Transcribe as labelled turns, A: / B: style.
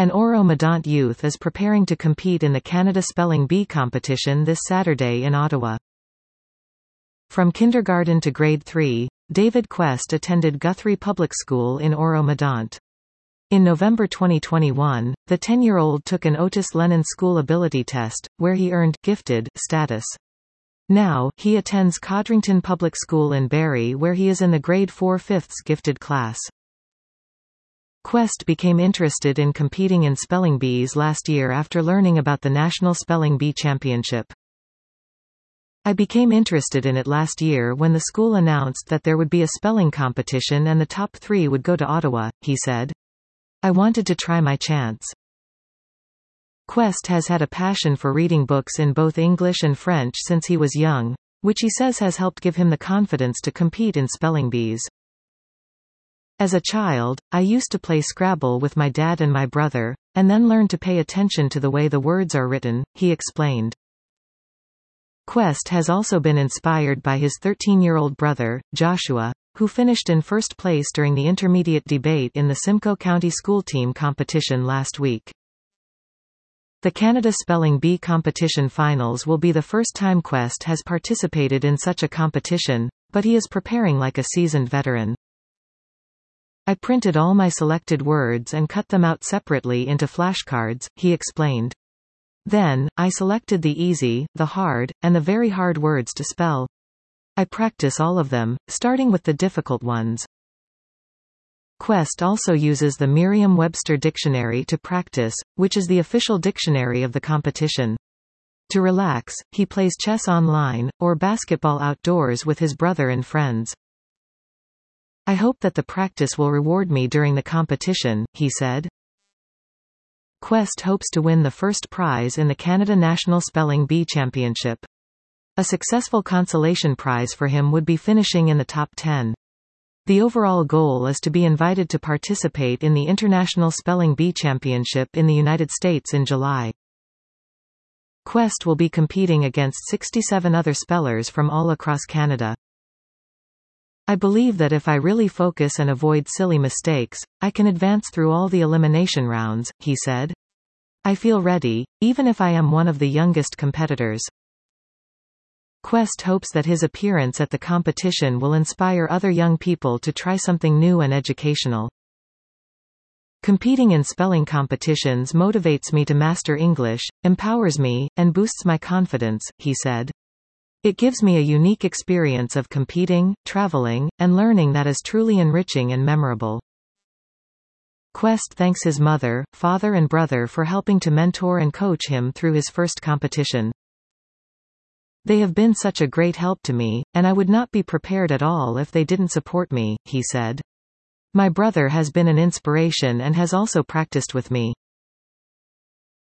A: An Oro-Medonte youth is preparing to compete in the Canada Spelling Bee competition this Saturday in Ottawa. From kindergarten to grade 3, David Quest attended Guthrie Public School in Oro-Medonte. In November 2021, the 10-year-old took an Otis Lennon School Ability Test, where he earned gifted status. Now, he attends Codrington Public School in Barrie, where he is in the grade 4/5 gifted class. Quest became interested in competing in spelling bees last year after learning about the National Spelling Bee Championship. I became interested in it last year when the school announced that there would be a spelling competition and the top 3 would go to Ottawa, he said. I wanted to try my chance. Quest has had a passion for reading books in both English and French since he was young, which he says has helped give him the confidence to compete in spelling bees. As a child, I used to play Scrabble with my dad and my brother, and then learned to pay attention to the way the words are written, he explained. Quest has also been inspired by his 13-year-old brother, Joshua, who finished in first place during the intermediate debate in the Simcoe County School Team competition last week. The Canada Spelling Bee competition finals will be the first time Quest has participated in such a competition, but he is preparing like a seasoned veteran. I printed all my selected words and cut them out separately into flashcards, he explained. Then, I selected the easy, the hard, and the very hard words to spell. I practice all of them, starting with the difficult ones. Quest also uses the Merriam-Webster dictionary to practice, which is the official dictionary of the competition. To relax, he plays chess online, or basketball outdoors with his brother and friends. I hope that the practice will reward me during the competition, he said. Quest hopes to win the first prize in the Canada National Spelling Bee Championship. A successful consolation prize for him would be finishing in the top 10. The overall goal is to be invited to participate in the International Spelling Bee Championship in the United States in July. Quest will be competing against 67 other spellers from all across Canada. I believe that if I really focus and avoid silly mistakes, I can advance through all the elimination rounds, he said. I feel ready, even if I am one of the youngest competitors. Quest hopes that his appearance at the competition will inspire other young people to try something new and educational. Competing in spelling competitions motivates me to master English, empowers me, and boosts my confidence, he said. It gives me a unique experience of competing, traveling, and learning that is truly enriching and memorable. Quest thanks his mother, father and brother for helping to mentor and coach him through his first competition. They have been such a great help to me, and I would not be prepared at all if they didn't support me, he said. My brother has been an inspiration and has also practiced with me.